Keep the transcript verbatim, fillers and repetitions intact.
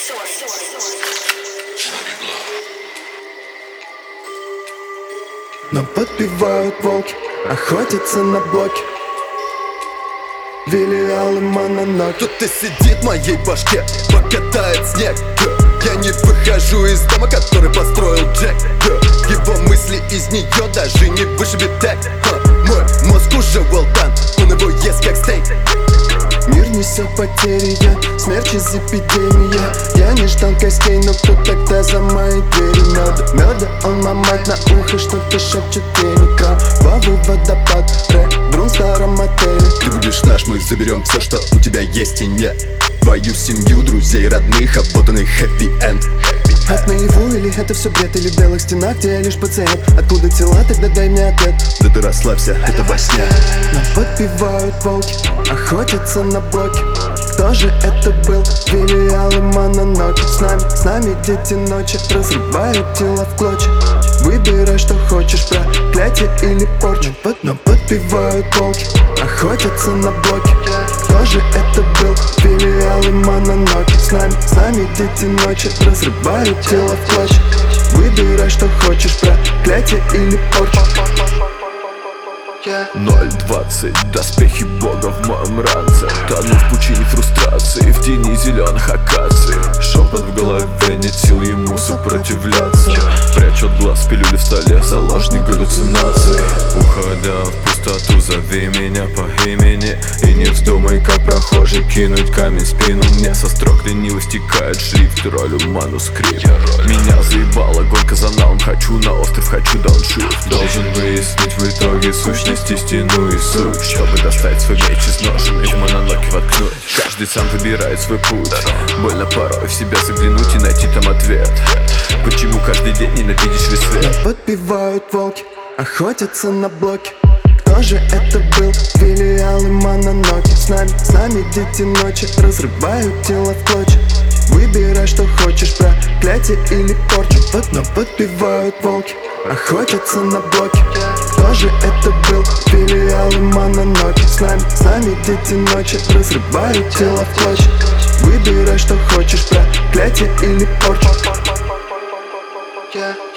Но подпевают волки, охотятся на блоки. Вилиалы мононог. Кто-то сидит в моей башке, пока тает снег. Я не выхожу из дома, который построил Джек. Его мысли из нее даже не вышибет так. Мой мозг уже well done, он его ест как стейк. Мир несет потери, я смерч из эпидемии. Я не ждал костей, но кто тогда за моей дверью? Меда, меда, он ломает на ухо, что-то шепчет пение. Кровавый водопад, рэп-друн в старом отеле. Ты будешь наш, мы заберем все, что у тебя есть и нет. Твою семью, друзей, родных, обмотанный хэппи-энд. От наяву или это все бред, или в белых стенах, где я лишь пациент? Откуда тела, тогда дай мне ответ. Да ты расслабься, это во сне. Но подпевают волки, охотятся на блоки. Кто же это был? Вилиалы мононоги. С нами, с нами дети ночи разрывают тела в клочья. Выбирай, что хочешь, проклятие или порчу. Но подпевают волки, охотятся на блоки. Кто же это был? Вилиалы мононоги. С нами, с нами дети ночи разрывают тела в клочья. Выбирай, что хочешь, проклятие или порчу. ноль двадцать, доспехи бога в моем ранце. Тону в пучине фрустрации, в тени зеленых акаций. Шепот в голове, нет сил ему сопротивляться. Прячу от глаз пилюли в столе, заложник галлюцинации. Уходя в пустоту, зови меня по имени. И не вздумай, как прохожий, кинуть камень в спину мне. Со строк лениво стекает шрифт, ролю манускрипт. Меня заебала гонка за налом, хочу на остров, хочу дауншифт. Должен выяснить в итоге сущность, истину и суть, чтобы достать свой меч из ножен и в мононоги воткнуть. Каждый сам выбирает свой путь. Больно порой в себя заглянуть и найти там ответ. Почему каждый день ненавидишь весь свет? Подпевают волки, охотятся на блоки. Кто же это был? Вилиалы мононоги. С нами, с нами дети ночи разрывают тела в клочья. Выбирай, что хочешь, проклятие или порчу. Но подпевают волки, охотятся на блоки. Кто же это был? Вилиалы мононоги. С нами, с нами дети ночи разрывают тела в клочья. Выбирай, что хочешь, проклятие или порчу.